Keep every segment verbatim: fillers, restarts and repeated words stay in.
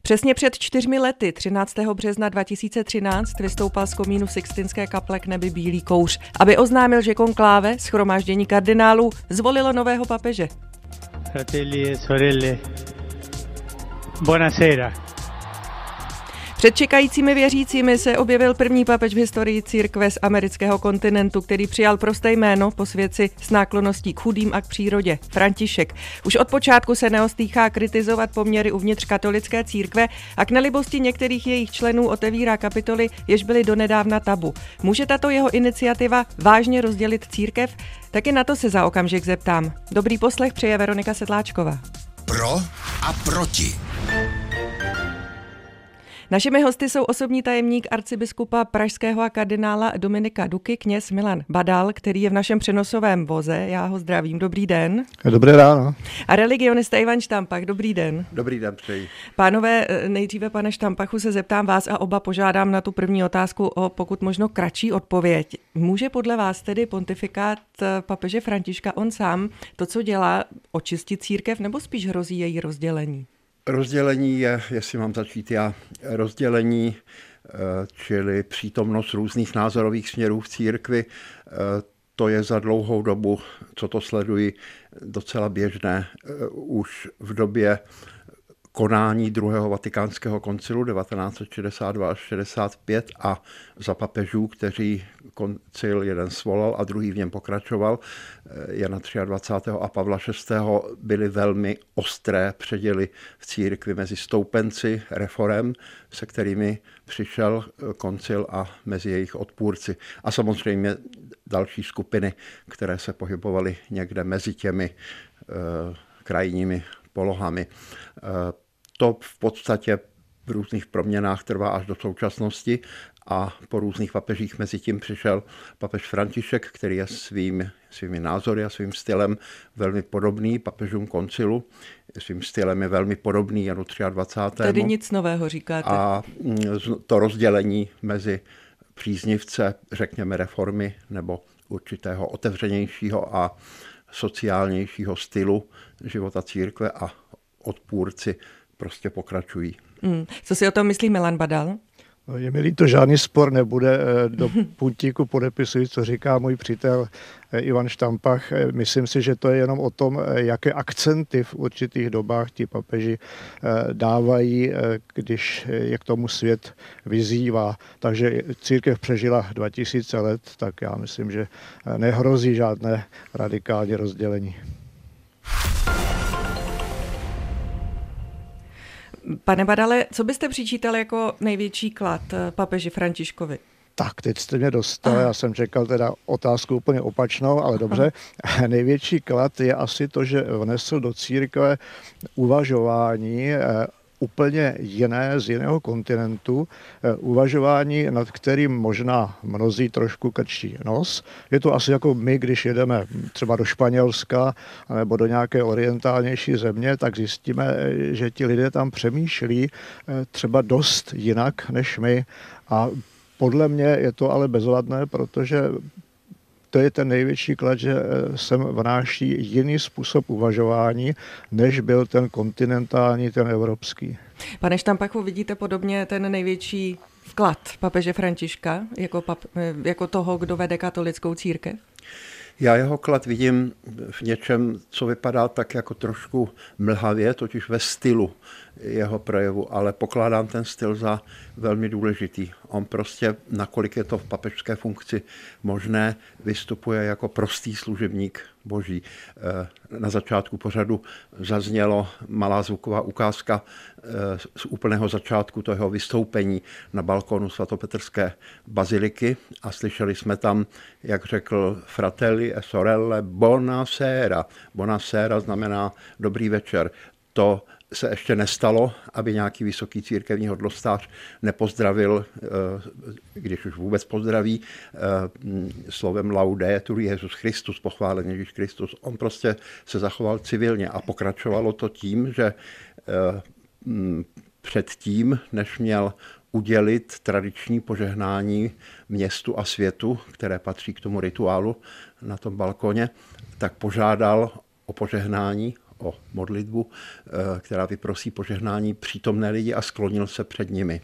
Přesně před čtyřmi lety, třináctého března dva tisíce třináct, vystoupal z komínu Sixtinské kaple k nebi bílý kouř, aby oznámil, že konkláve, shromáždění kardinálů, zvolilo nového papeže. Fratelli e sorelle, buonasera. Před čekajícími věřícími se objevil první papež v historii církve z amerického kontinentu, který přijal prosté jméno, posvědci s náklonností k chudým a k přírodě, František. Už od počátku se neostýchá kritizovat poměry uvnitř katolické církve a k nelibosti některých jejich členů otevírá kapitoly, jež byly donedávna tabu. Může tato jeho iniciativa vážně rozdělit církev? Taky na to se za okamžik zeptám. Dobrý poslech přeje Veronika Sedláčková. Pro a proti. Našimi hosty jsou osobní tajemník arcibiskupa pražského a kardinála Dominika Duky, kněz Milan Badal, který je v našem přenosovém voze. Já ho zdravím. Dobrý den. Dobré ráno. A religionista Ivan Štampach. Dobrý den. Dobrý den, přeji. Pánové, nejdříve pane Štampachu se zeptám vás a oba požádám na tu první otázku o pokud možno kratší odpověď. Může podle vás tedy pontifikát papeže Františka on sám to, co dělá, očistit církev, nebo spíš hrozí její rozdělení? Rozdělení je, jestli mám začít já, rozdělení, čili přítomnost různých názorových směrů v církvi, to je za dlouhou dobu, co to sleduji, docela běžné. Už v době konání druhého vatikánského koncilu devatenáct set šedesát dva až šedesát pět a za papežů, kteří koncil jeden svolal a druhý v něm pokračoval, Jana dvacátého třetího a Pavla šestého byly velmi ostré předěly v církvi mezi stoupenci reforem, se kterými přišel koncil, a mezi jejich odpůrci. A samozřejmě další skupiny, které se pohybovaly někde mezi těmi uh, krajními polohami. Uh, To v podstatě v různých proměnách trvá až do současnosti a po různých papežích mezi tím přišel papež František, který je svým, svými názory a svým stylem velmi podobný papežům koncilu. Svým stylem je velmi podobný Janu dvacátému třetímu Tedy nic nového říkáte. A to rozdělení mezi příznivce, řekněme, reformy nebo určitého otevřenějšího a sociálnějšího stylu života církve a odpůrci prostě pokračují. Hmm. Co si o tom myslí Milan Badal? Je mi líto, žádný spor nebude. Do puntíku podepisuji, co říká můj přítel Ivan Štampach. Myslím si, že to je jenom o tom, jaké akcenty v určitých dobách ti papeži dávají, když je k tomu svět vyzývá. Takže církev přežila dva tisíce let, tak já myslím, že nehrozí žádné radikální rozdělení. Pane Badale, co byste přičítal jako největší klad papeži Františkovi? Tak, teď jste mě dostal, já jsem čekal teda otázku úplně opačnou, ale dobře. Aha. Největší klad je asi to, že vnesl do církve uvažování úplně jiné, z jiného kontinentu, uvažování, nad kterým možná mnozí trošku krčí nos. Je to asi jako my, když jedeme třeba do Španělska nebo do nějaké orientálnější země, tak zjistíme, že ti lidé tam přemýšlí třeba dost jinak než my. A podle mě je to ale bezvadné, protože to je ten největší klad, že sem vnáší jiný způsob uvažování, než byl ten kontinentální, ten evropský. Pane Štampachu, vidíte podobně ten největší vklad papeže Františka jako, pap, jako toho, kdo vede katolickou církev? Já jeho klad vidím v něčem, co vypadá tak jako trošku mlhavě, totiž ve stylu jeho projevu, ale pokládám ten styl za velmi důležitý. On prostě, nakolik je to v papežské funkci možné, vystupuje jako prostý služebník boží. Na začátku pořadu zaznělo malá zvuková ukázka z úplného začátku toho vystoupení na balkonu svatopetrské baziliky a slyšeli jsme tam, jak řekl fratelli e sorelle, buonasera. Buonasera znamená dobrý večer. To se ještě nestalo, aby nějaký vysoký církevní hodnostář nepozdravil, když už vůbec pozdraví, slovem laudetur Jesus Christus, pochválen Ježíš Kristus. On prostě se zachoval civilně a pokračovalo to tím, že předtím, než měl udělit tradiční požehnání městu a světu, které patří k tomu rituálu na tom balkoně, tak požádal o požehnání o modlitbu, která vyprosí požehnání přítomné lidi a sklonil se před nimi.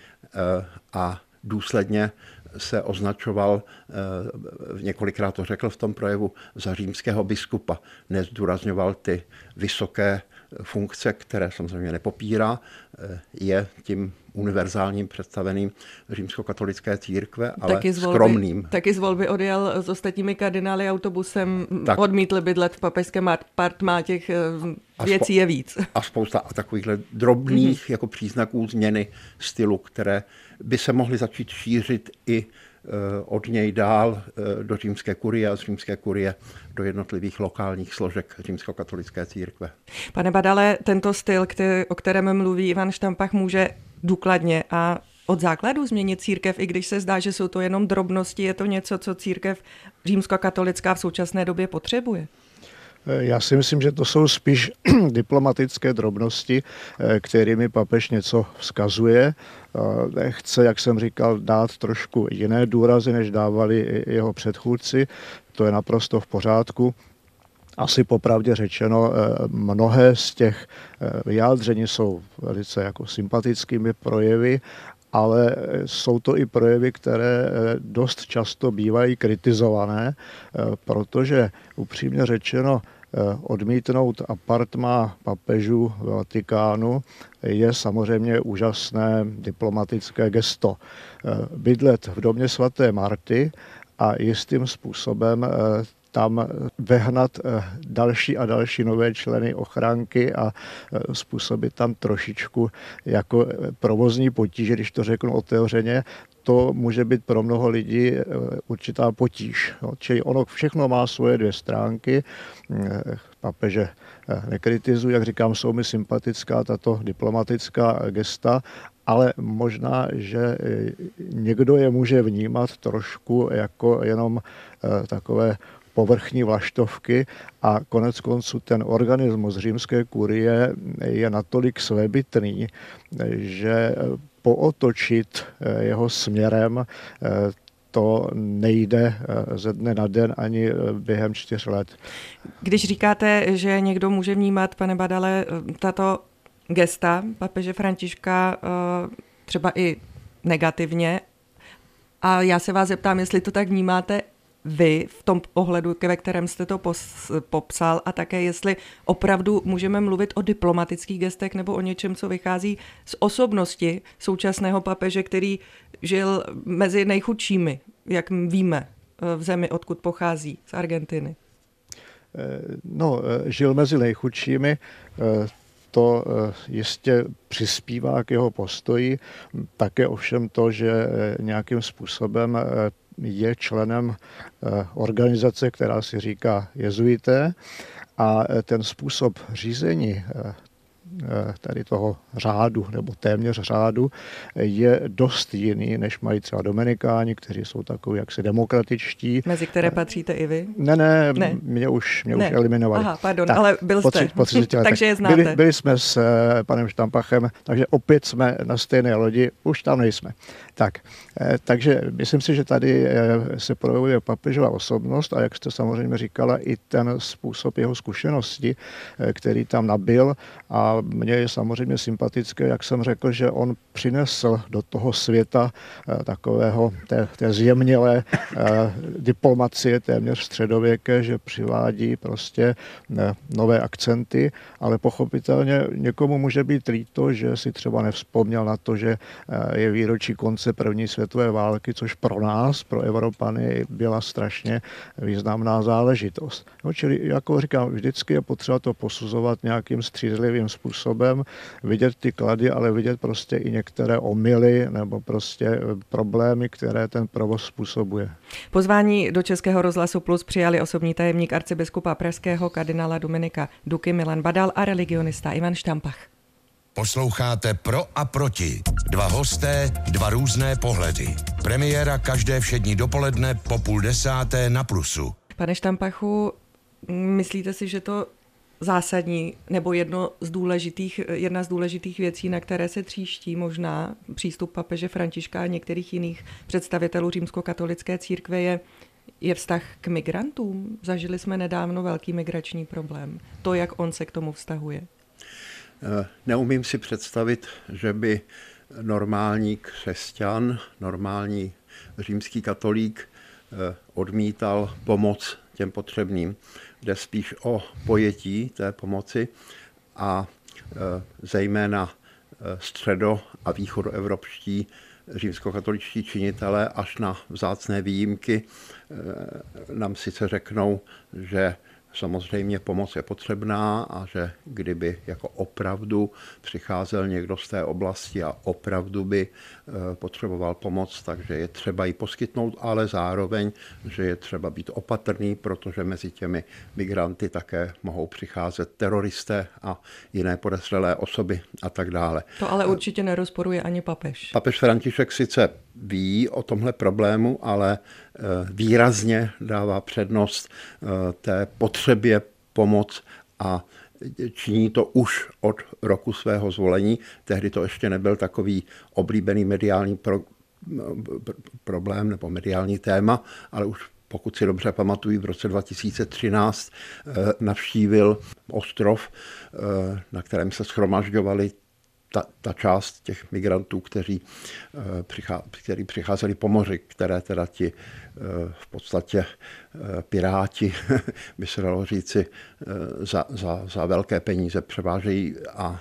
A důsledně se označoval, několikrát to řekl v tom projevu, za římského biskupa. Nezdůrazňoval ty vysoké funkce, které samozřejmě nepopírá, je tím univerzálním představeným římskokatolické církve, ale taky volby, skromným. Taky z volby odjel s ostatními kardinály autobusem, tak, odmítl bydlet v papežském apartmá, těch věcí je víc. A spousta takovýchhle drobných mm-hmm. jako příznaků změny stylu, které by se mohly začít šířit i od něj dál do římské kurie a z římské kurie do jednotlivých lokálních složek římskokatolické církve. Pane Badale, tento styl, který, o kterém mluví Ivan Štampach, může důkladně a od základu změnit církev, i když se zdá, že jsou to jenom drobnosti, je to něco, co církev římskokatolická v současné době potřebuje? Já si myslím, že to jsou spíš diplomatické drobnosti, kterými papež něco vzkazuje. Chce, jak jsem říkal, dát trošku jiné důrazy, než dávali jeho předchůdci. To je naprosto v pořádku. Asi popravdě řečeno, mnohé z těch vyjádření jsou velice jako sympatickými projevy, ale jsou to i projevy, které dost často bývají kritizované, protože upřímně řečeno odmítnout apartmá papežů v Vatikánu je samozřejmě úžasné diplomatické gesto. Bydlet v domě svaté Marty a jistým způsobem tam vehnat další a další nové členy ochránky a způsobit tam trošičku jako provozní potíže, když to řeknu otevřeně, to může být pro mnoho lidí určitá potíž. Čili ono všechno má svoje dvě stránky. Papeže nekritizuji, jak říkám, jsou mi sympatická tato diplomatická gesta, ale možná, že někdo je může vnímat trošku jako jenom takové povrchní vlaštovky a konec konců ten organismus římské kurie je natolik svébytný, že pootočit jeho směrem to nejde ze dne na den ani během čtyř let. Když říkáte, že někdo může vnímat, pane Badale, tato gesta papeže Františka třeba i negativně, a já se vás zeptám, jestli to tak vnímáte vy v tom ohledu, ve kterém jste to pos, popsal, a také jestli opravdu můžeme mluvit o diplomatických gestech nebo o něčem, co vychází z osobnosti současného papeže, který žil mezi nejchudšími, jak víme, v zemi, odkud pochází, z Argentiny. No, žil mezi nejchudšími, to jistě přispívá k jeho postoji, také ovšem to, že nějakým způsobem je členem organizace, která si říká jezuité, a ten způsob řízení tady toho řádu, nebo téměř řádu, je dost jiný, než mají třeba dominikáni, kteří jsou takový jaksi demokratičtí. Mezi které patříte i vy? Ne, ne, ne. mě už, mě ne. už eliminovali. Aha, pardon, tak, ale byl jste. Po tři, po takže je znáte. Byli, byli jsme s panem Štampachem, takže opět jsme na stejné lodi, už tam nejsme. Tak, takže myslím si, že tady se projevuje papežova osobnost a jak jste samozřejmě říkala, i ten způsob jeho zkušenosti, který tam nabyl, a mně je samozřejmě sympatické, jak jsem řekl, že on přinesl do toho světa takového té, té zjemnělé diplomacie téměř středověké, že přivádí prostě nové akcenty, ale pochopitelně někomu může být líto, že si třeba nevzpomněl na to, že je výročí konce první světové války, což pro nás, pro Evropany, byla strašně významná záležitost. No, čili, jako říkám, vždycky je potřeba to posuzovat nějakým střízlivým způsobem, vidět ty klady, ale vidět prostě i některé omyly nebo prostě problémy, které ten provoz způsobuje. Pozvání do Českého rozhlasu Plus přijali osobní tajemník arcibiskupa pražského kardinála Dominika Duky Milan Badal a religionista Ivan Štampach. Posloucháte Pro a proti. Dva hosté, dva různé pohledy. Premiéra každé všední dopoledne po půl desáté na Plusu. Pane Štampachu, myslíte si, že to zásadní nebo jedno z důležitých, jedna z důležitých věcí, na které se tříští možná přístup papeže Františka a některých jiných představitelů římskokatolické církve, je je vztah k migrantům? Zažili jsme nedávno velký migrační problém. To, jak on se k tomu vztahuje. Neumím si představit, že by normální křesťan, normální římský katolík odmítal pomoc těm potřebným. Jde spíš o pojetí té pomoci a zejména středo- a východoevropští římskokatoličtí činitelé až na vzácné výjimky nám sice řeknou, že samozřejmě pomoc je potřebná a že kdyby jako opravdu přicházel někdo z té oblasti a opravdu by potřeboval pomoc, takže je třeba ji poskytnout, ale zároveň, že je třeba být opatrný, protože mezi těmi migranty také mohou přicházet teroristé a jiné podezřelé osoby a tak dále. To ale určitě nerozporuje ani papež. Papež František sice ví o tomhle problému, ale výrazně dává přednost té potřebě pomoc a činí to už od roku svého zvolení. Tehdy to ještě nebyl takový oblíbený mediální pro, problém nebo mediální téma, ale už pokud si dobře pamatuju, v roce dva tisíce třináct navštívil ostrov, na kterém se shromažďovali Ta, ta část těch migrantů, kteří, přichá, kteří přicházeli po moři, které teda ti v podstatě piráti, by se dalo říci, za, za, za velké peníze převážejí a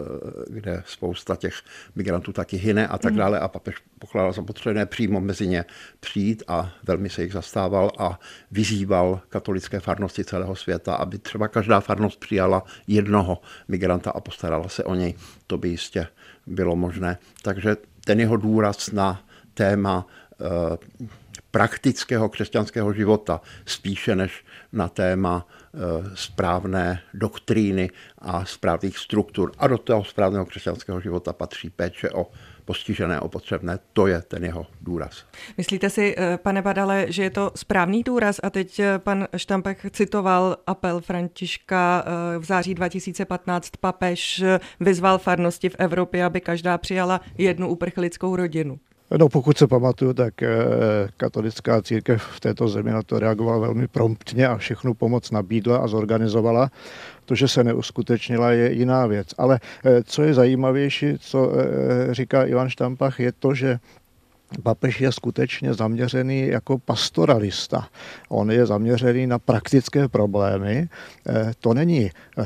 kde spousta těch migrantů taky hyne a tak dále. A papež pokládal za potřebné přímo mezi ně přijít a velmi se jich zastával a vyzýval katolické farnosti celého světa, aby třeba každá farnost přijala jednoho migranta a postarala se o něj. To by jistě bylo možné. Takže ten jeho důraz na téma eh, praktického křesťanského života, spíše než na téma eh, správné doktríny a správných struktur. A do toho správného křesťanského života patří péče o postižené, o potřebné. To je ten jeho důraz. Myslíte si, pane Badale, že je to správný důraz? A teď pan Štampech citoval apel Františka v září dva tisíce patnáct. Papež vyzval farnosti v Evropě, aby každá přijala jednu uprchlickou rodinu. No, pokud se pamatuju, tak katolická církev v této zemi na to reagovala velmi promptně a všechnu pomoc nabídla a zorganizovala. To, že se neuskutečnila, je jiná věc. Ale co je zajímavější, co říká Ivan Štampach, je to, že papež je skutečně zaměřený jako pastoralista. On je zaměřený na praktické problémy. To není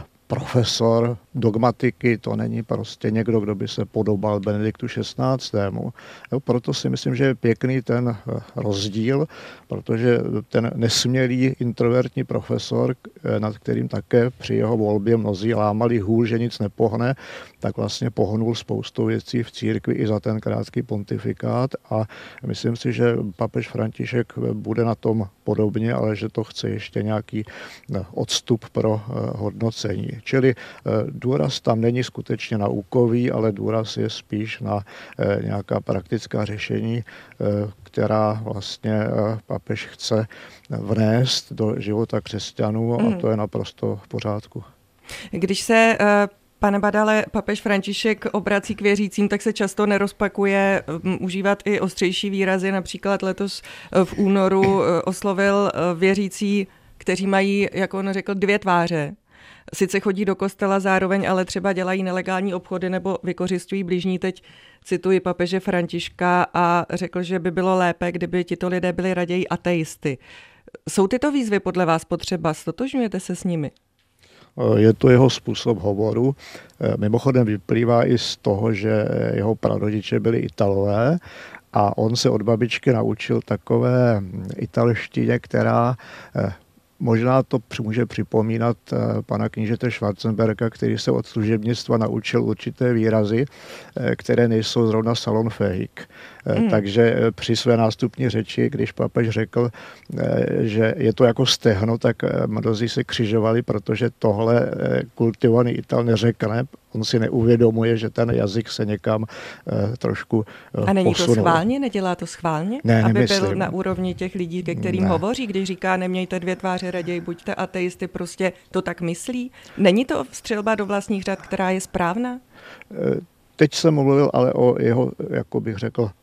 profesor dogmatiky, to není prostě někdo, kdo by se podobal Benediktu šestnáctému. Proto si myslím, že je pěkný ten rozdíl, protože ten nesmělý introvertní profesor, nad kterým také při jeho volbě mnozí lámali hůl, že nic nepohne, tak vlastně pohnul spoustu věcí v církvi i za ten krátký pontifikát a myslím si, že papež František bude na tom podobně, ale že to chce ještě nějaký odstup pro hodnocení. Čili důraz tam není skutečně naukový, ale důraz je spíš na nějaká praktická řešení, která vlastně papež chce vnést do života křesťanů a to je naprosto v pořádku. Když se Pane Badale, papež František obrací k věřícím, tak se často nerozpakuje um, užívat i ostřejší výrazy. Například letos v únoru uh, oslovil uh, věřící, kteří mají, jak on řekl, dvě tváře. Sice chodí do kostela zároveň, ale třeba dělají nelegální obchody nebo vykořistují bližní. Teď cituji papeže Františka a řekl, že by bylo lépe, kdyby tito lidé byli raději ateisty. Jsou tyto výzvy podle vás potřeba? Stotožňujete se s nimi? Je to jeho způsob hovoru. Mimochodem vyplývá i z toho, že jeho prarodiče byli Italové a on se od babičky naučil takové italštině, která možná to může připomínat pana knížete Schwarzenberga, který se od služebnictva naučil určité výrazy, které nejsou zrovna salonfähig. Mm. Takže při své nástupní řeči, když papež řekl, že je to jako stehno, tak mnozí se křižovali, protože tohle kultivovaný Ital neřekne. On si neuvědomuje, že ten jazyk se někam trošku posunul. A není to schválně? Nedělá to schválně? Ne, aby nemyslím. Byl na úrovni těch lidí, ke kterým ne. hovoří, když říká, nemějte dvě tváře, raději buďte ateisty, prostě to tak myslí? Není to střelba do vlastních řad, která je správná? Teď jsem mluvil ale o jeho, jako bych řekl,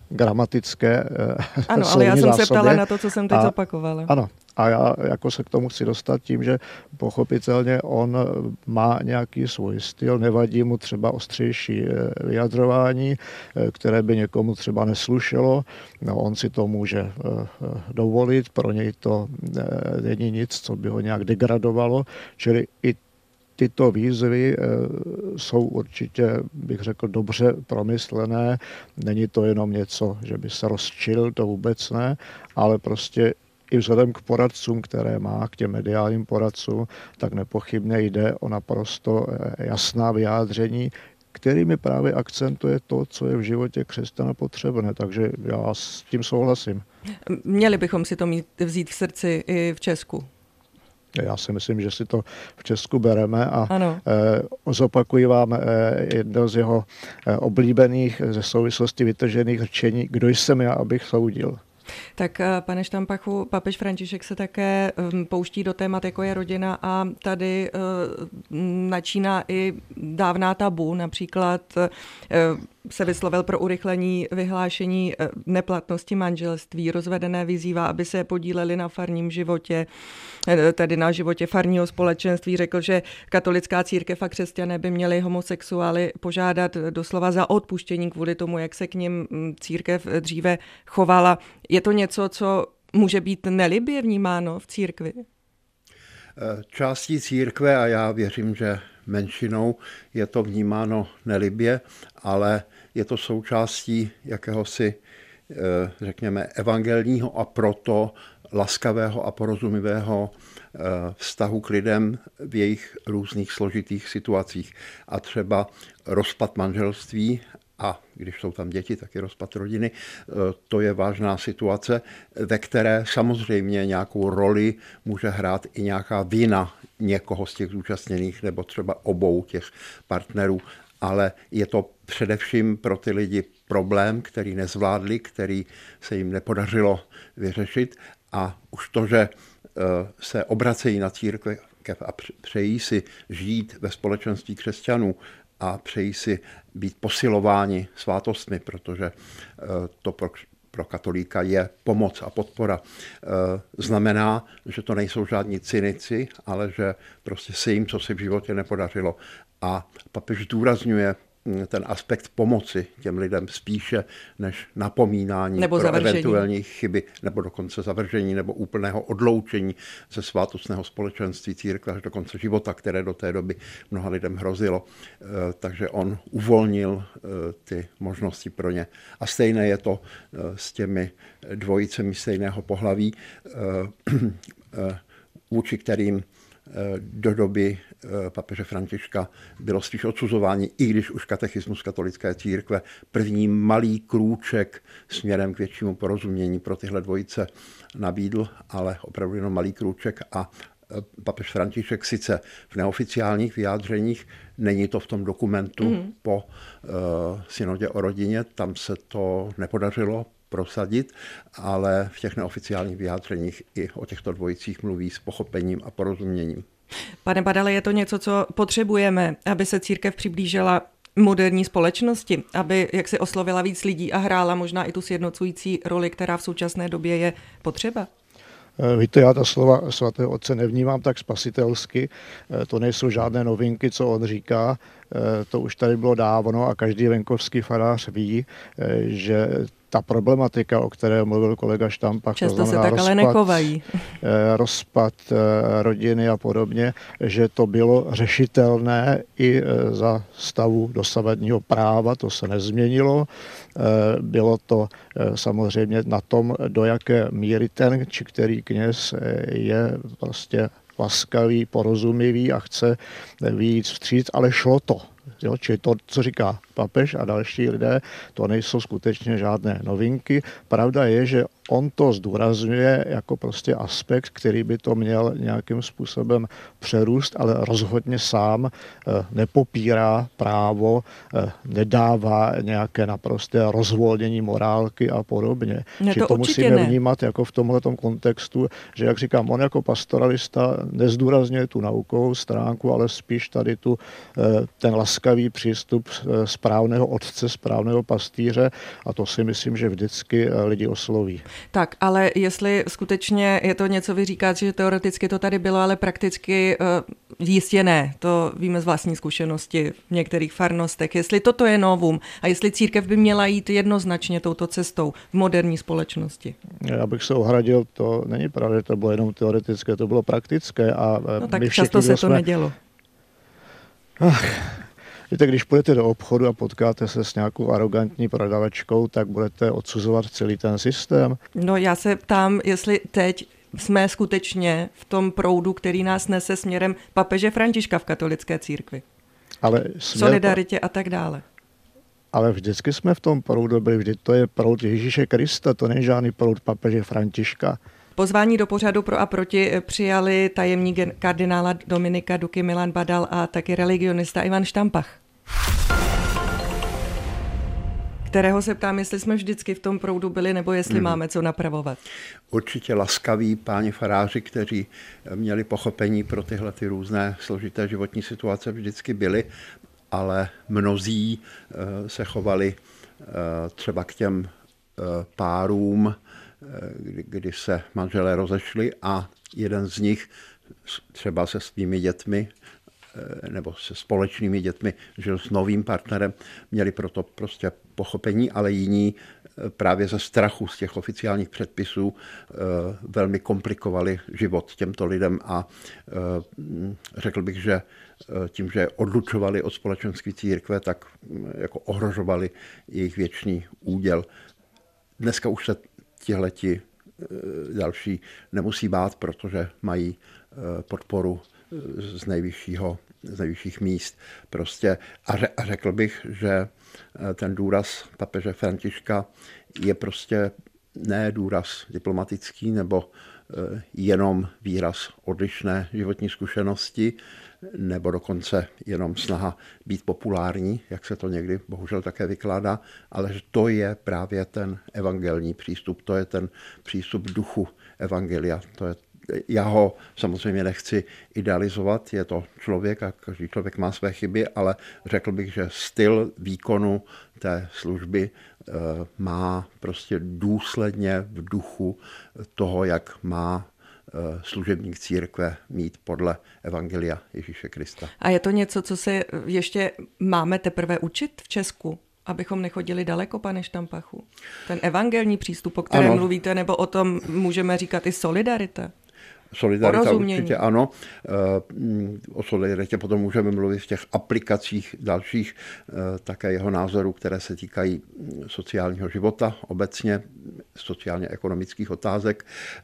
gramatické Ano, ale já jsem zásobě. se ptala na to, co jsem teď a, zopakovala. Ano. A já jako se k tomu chci dostat tím, že pochopitelně on má nějaký svůj styl, nevadí mu třeba ostřejší vyjadřování, které by někomu třeba neslušelo. No, on si to může dovolit, pro něj to není nic, co by ho nějak degradovalo, čili i tyto výzvy jsou určitě, bych řekl, dobře promyslené. Není to jenom něco, že by se rozčil, to vůbec ne, ale prostě i vzhledem k poradcům, které má, k těm mediálním poradcům, tak nepochybně jde o naprosto jasná vyjádření, kterými právě akcentuje to, co je v životě křesťana potřebné. Takže já s tím souhlasím. Měli bychom si to mít, vzít v srdci i v Česku. Já si myslím, že si to v Česku bereme a e, zopakuji vám e, jedno z jeho e, oblíbených ze souvislosti vytržených řečení, kdo jsem já, abych soudil. Tak pane Štampachu, papež František se také pouští do témat, jako je rodina a tady načíná i dávná tabu, například se vyslovil pro urychlení vyhlášení neplatnosti manželství, rozvedené vyzývá, aby se podíleli na farním životě, tedy na životě farního společenství. Řekl, že katolická církev a křesťané by měli homosexuály požádat doslova za odpuštění kvůli tomu, jak se k nim církev dříve chovala. Je to něco, co může být nelibě vnímáno v církvi? Částí církve, a já věřím, že menšinou je to vnímáno nelibě, ale je to součástí jakéhosi, řekněme, evangelního a proto laskavého a porozumivého vztahu k lidem v jejich různých složitých situacích. A třeba rozpad manželství, a když jsou tam děti, tak i rozpad rodiny, to je vážná situace, ve které samozřejmě nějakou roli může hrát i nějaká vina někoho z těch zúčastněných nebo třeba obou těch partnerů, ale je to především pro ty lidi problém, který nezvládli, který se jim nepodařilo vyřešit, a už to, že se obracejí na církev a přejí si žít ve společenství křesťanů a přejí si být posilováni svátostmi, protože to pro, pro katolíka je pomoc a podpora. Znamená, že to nejsou žádní cynici, ale že prostě se jim, co si v životě nepodařilo. A papež zdůrazňuje ten aspekt pomoci těm lidem spíše než napomínání nebo pro zavržení. Eventuální chyby, nebo dokonce zavržení nebo úplného odloučení ze svátostného společenství církve až do konce života, které do té doby mnoha lidem hrozilo. Takže on uvolnil ty možnosti pro ně. A stejné je to s těmi dvojicemi stejného pohlaví, vůči kterým do doby papeže Františka bylo spíš odsuzování, i když už katechismus katolické církve první malý krůček směrem k většímu porozumění pro tyhle dvojice nabídl, ale opravdu jenom malý krůček. A papež František sice v neoficiálních vyjádřeních, není to v tom dokumentu mm. po uh, synodě o rodině, tam se to nepodařilo prosadit, ale v těch neoficiálních vyjádřeních i o těchto dvojicích mluví s pochopením a porozuměním. Pane Badale, je to něco, co potřebujeme, aby se církev přiblížila moderní společnosti, aby jak si oslovila víc lidí a hrála možná i tu sjednocující roli, která v současné době je potřeba? Víte, já ta slova svatého otce nevnímám tak spasitelsky, to nejsou žádné novinky, co on říká, to už tady bylo dávno a každý venkovský farář ví, že ta problematika, o které mluvil kolega Štampach, často to znamená se tak rozpad, ale nechovají. rozpad rodiny a podobně, že to bylo řešitelné i za stavu dosavadního práva, to se nezměnilo. Bylo to samozřejmě na tom, do jaké míry ten či který kněz je vlastně laskavý, porozumivý a chce vyjít vstříc, ale šlo to. Jo, čili to, co říká papež a další lidé, to nejsou skutečně žádné novinky. Pravda je, že on to zdůrazňuje jako prostě aspekt, který by to měl nějakým způsobem přerůst, ale rozhodně sám nepopírá právo, nedává nějaké naprosté rozvolnění morálky a podobně. Ne, Či to, to musíme ne. vnímat jako v tomhletom kontextu, že jak říkám, on jako pastoralista nezdůrazňuje tu naukovou stránku, ale spíš tady tu, ten laskavý přístup správného otce, správného pastýře, a to si myslím, že vždycky lidi osloví. Tak, ale jestli skutečně je to něco, vy říkáte, že teoreticky to tady bylo, ale prakticky uh, jistě ne. To víme z vlastní zkušenosti v některých farnostech. Jestli toto je novum a jestli církev by měla jít jednoznačně touto cestou v moderní společnosti. Já bych se ohradil, to není pravda, že to bylo jenom teoretické, to bylo praktické. A no tak my často všichni, se to jsme... nedělo. Ach. Víte, když půjdete do obchodu a potkáte se s nějakou arrogantní prodavačkou, tak budete odsuzovat celý ten systém? No já se ptám, jestli teď jsme skutečně v tom proudu, který nás nese směrem papeže Františka v katolické církvi. Ale směr... Solidaritě a tak dále. Ale vždycky jsme v tom proudu byli, vždy to je proud Ježíše Krista, to není žádný proud papeže Františka. Pozvání do pořadu Pro a proti přijali tajemník kardinála Dominika Duky Milan Badal a taky religionista Ivan Štampach, kterého se ptám, jestli jsme vždycky v tom proudu byli, nebo jestli hmm. máme co napravovat. Určitě laskaví páni faráři, kteří měli pochopení pro tyhle ty různé složité životní situace, vždycky byli, ale mnozí se chovali třeba k těm párům, kdy, kdy se manželé rozešli a jeden z nich třeba se svými dětmi nebo se společnými dětmi žil s novým partnerem, měli proto prostě pochopení, ale jiní právě ze strachu z těch oficiálních předpisů velmi komplikovali život těmto lidem a řekl bych, že tím, že odlučovali od společenství církve, tak jako ohrožovali jejich věčný úděl. Dneska už se tihleti další nemusí bát, protože mají podporu z nejvyššího, z nejvyšších míst. Prostě a řekl bych, že ten důraz papeže Františka je prostě ne důraz diplomatický nebo jenom výraz odlišné životní zkušenosti, nebo dokonce jenom snaha být populární, jak se to někdy bohužel také vykládá, ale že to je právě ten evangelní přístup, to je ten přístup duchu evangelia. To je, já ho samozřejmě nechci idealizovat, je to člověk a každý člověk má své chyby, ale řekl bych, že styl výkonu té služby má prostě důsledně v duchu toho, jak má služebník církve mít podle evangelia Ježíše Krista. A je to něco, co se ještě máme teprve učit v Česku? Abychom nechodili daleko, pane Štampachu? Ten evangelní přístup, o kterém ano. mluvíte, nebo o tom můžeme říkat i solidarita? Solidarita určitě ano. O solidaritě potom můžeme mluvit v těch aplikacích dalších, také jeho názorů, které se týkají sociálního života obecně, sociálně-ekonomických otázek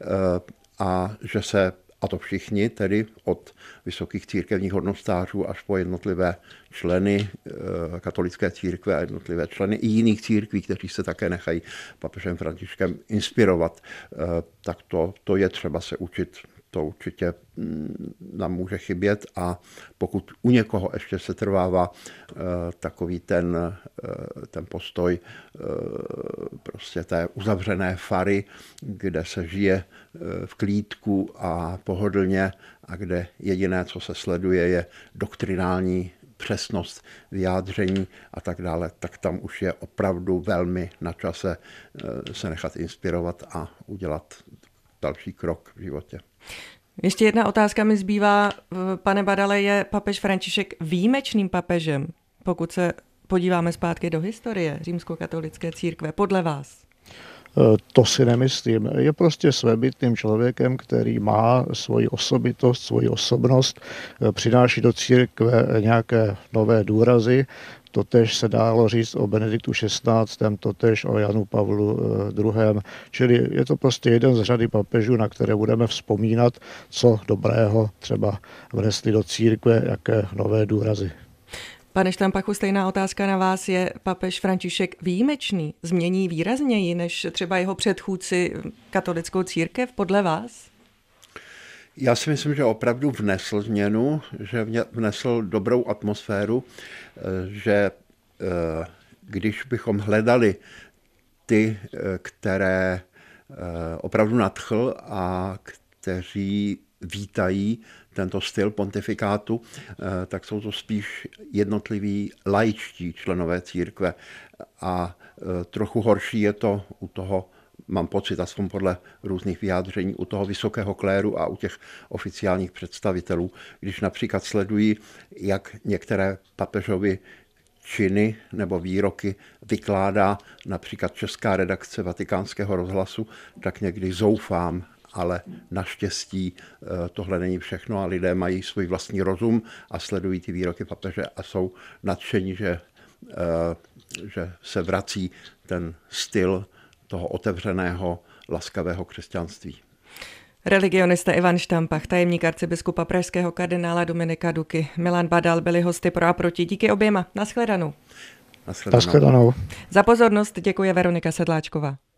a že se, a to všichni, tedy od vysokých církevních hodnostářů až po jednotlivé členy katolické církve a jednotlivé členy i jiných církví, kteří se také nechají papežem Františkem inspirovat, tak to, to je třeba se učit. To určitě nám může chybět a pokud u někoho ještě se trvává uh, takový ten, uh, ten postoj uh, prostě té uzavřené fary, kde se žije uh, v klídku a pohodlně a kde jediné, co se sleduje, je doktrinální přesnost vyjádření a tak dále, tak tam už je opravdu velmi na čase uh, se nechat inspirovat a udělat další krok v životě. Ještě jedna otázka mi zbývá, pane Badale, je papež František výjimečným papežem, pokud se podíváme zpátky do historie římskokatolické církve, podle vás? To si nemyslím. Je prostě svébytným člověkem, který má svoji osobitost, svoji osobnost, přináší do církve nějaké nové důrazy. Totež se dálo říct o Benediktu šestnáctém, totež o Janu Pavlu druhém. Čili je to prostě jeden z řady papežů, na které budeme vzpomínat, co dobrého třeba vnesli do církve, jaké nové důrazy. Pane Štampachu, stejná otázka na vás. Je papež František výjimečný? Změní výrazněji než třeba jeho předchůdci katolickou církev podle vás? Já si myslím, že opravdu vnesl změnu, že vnesl dobrou atmosféru, že když bychom hledali ty, které opravdu nadchl a kteří vítají tento styl pontifikátu, tak jsou to spíš jednotliví laičtí členové církve. A trochu horší je to u toho, mám pocit, aspoň podle různých vyjádření, u toho vysokého kléru a u těch oficiálních představitelů, když například sledují, jak některé papežovy činy nebo výroky vykládá například česká redakce Vatikánského rozhlasu, tak někdy zoufám, ale naštěstí tohle není všechno a lidé mají svůj vlastní rozum a sledují ty výroky papeže a jsou nadšení, že, že se vrací ten styl toho otevřeného, laskavého křesťanství. Religionista Ivan Štampach, tajemník arcibiskupa pražského kardinála Dominika Duky, Milan Badal byli hosty Pro a proti. Díky oběma. Naschledanou. Naschledanou. Naschledanou. Za pozornost děkuje Veronika Sedláčková.